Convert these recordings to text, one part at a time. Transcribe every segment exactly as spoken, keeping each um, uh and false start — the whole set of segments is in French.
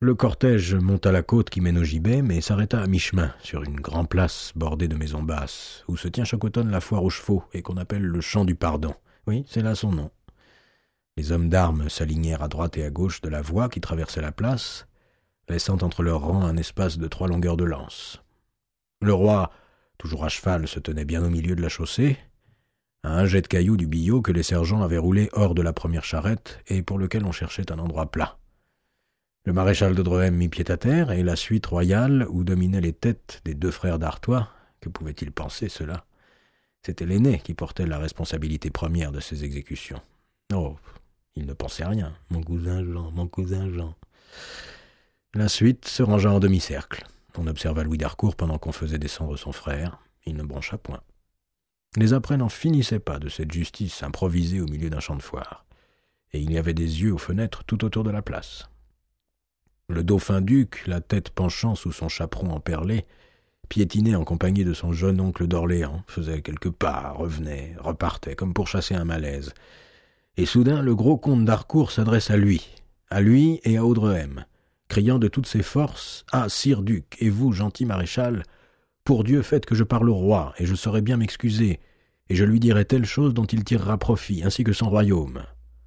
Le cortège monta la côte qui mène au gibet, mais s'arrêta à mi-chemin, sur une grande place bordée de maisons basses, où se tient chaque automne la foire aux chevaux, et qu'on appelle le champ du pardon. Oui, c'est là son nom. Les hommes d'armes s'alignèrent à droite et à gauche de la voie qui traversait la place, laissant entre leurs rangs un espace de trois longueurs de lance. Le roi, toujours à cheval, se tenait bien au milieu de la chaussée, à un jet de cailloux du billot que les sergents avaient roulé hors de la première charrette et pour lequel on cherchait un endroit plat. Le maréchal de Dreux mit pied à terre, et la suite royale, où dominaient les têtes des deux frères d'Artois, que pouvaient-ils penser, cela? C'était l'aîné qui portait la responsabilité première de ces exécutions. Oh, il ne pensait rien, mon cousin Jean, mon cousin Jean. La suite se rangea en demi-cercle. On observa Louis d'Harcourt pendant qu'on faisait descendre son frère. Il ne broncha point. Les apprêts n'en finissaient pas de cette justice improvisée au milieu d'un champ de foire, et il y avait des yeux aux fenêtres tout autour de la place. Le dauphin-duc, la tête penchant sous son chaperon emperlé, piétinait en compagnie de son jeune oncle d'Orléans, faisait quelques pas, revenait, repartait, comme pour chasser un malaise. Et soudain, le gros comte d'Harcourt s'adresse à lui, à lui et à Audrehem, criant de toutes ses forces « Ah, sire duc, et vous, gentil maréchal, pour Dieu faites que je parle au roi, et je saurai bien m'excuser, et je lui dirai telle chose dont il tirera profit, ainsi que son royaume. »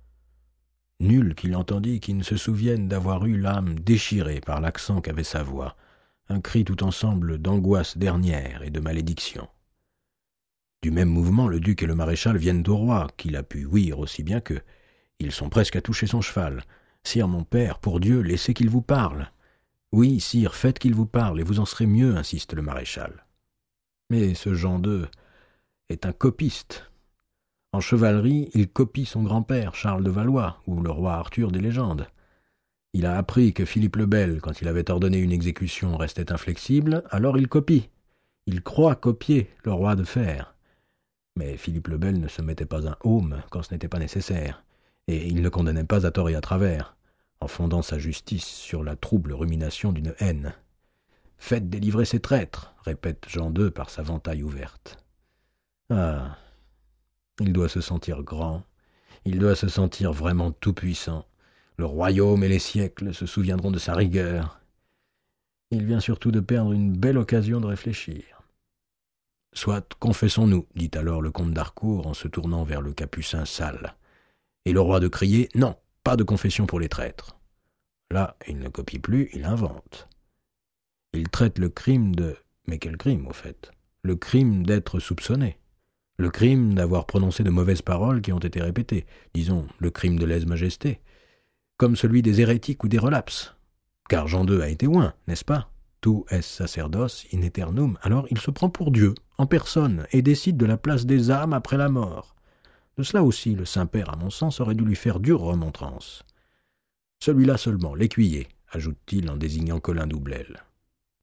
Nul qui l'entendit qui ne se souvienne d'avoir eu l'âme déchirée par l'accent qu'avait sa voix, un cri tout ensemble d'angoisse dernière et de malédiction. Du même mouvement, le duc et le maréchal viennent au roi, qu'il a pu ouïr aussi bien qu'eux. Ils sont presque à toucher son cheval. « Sire mon père, pour Dieu, laissez qu'il vous parle. »« Oui, sire, faites qu'il vous parle, et vous en serez mieux, » insiste le maréchal. Mais ce Jean deux est un copiste. En chevalerie, il copie son grand-père, Charles de Valois, ou le roi Arthur des légendes. Il a appris que Philippe le Bel, quand il avait ordonné une exécution, restait inflexible, alors il copie. Il croit copier le roi de fer. Mais Philippe le Bel ne se mettait pas un aume quand ce n'était pas nécessaire, et il ne condamnait pas à tort et à travers, en fondant sa justice sur la trouble rumination d'une haine. « Faites délivrer ces traîtres !» répète Jean deux par sa ventaille ouverte. Ah, il doit se sentir grand, il doit se sentir vraiment tout-puissant. Le royaume et les siècles se souviendront de sa rigueur. Il vient surtout de perdre une belle occasion de réfléchir. « Soit, confessons-nous, dit alors le comte d'Harcourt en se tournant vers le capucin sale. Et le roi de crier « Non, pas de confession pour les traîtres. » Là, il ne copie plus, il invente. Il traite le crime de... Mais quel crime, au fait? Le crime d'être soupçonné. Le crime d'avoir prononcé de mauvaises paroles qui ont été répétées. Disons, le crime de lèse-majesté. Comme celui des hérétiques ou des relapses. Car Jean deux a été oint, n'est-ce pas? Tu es sacerdos in aeternum. Alors il se prend pour Dieu, en personne, et décide de la place des âmes après la mort. De cela aussi, le Saint-Père, à mon sens, aurait dû lui faire dure remontrance. Celui-là seulement, l'écuyer, ajoute-t-il en désignant Colin Doublel.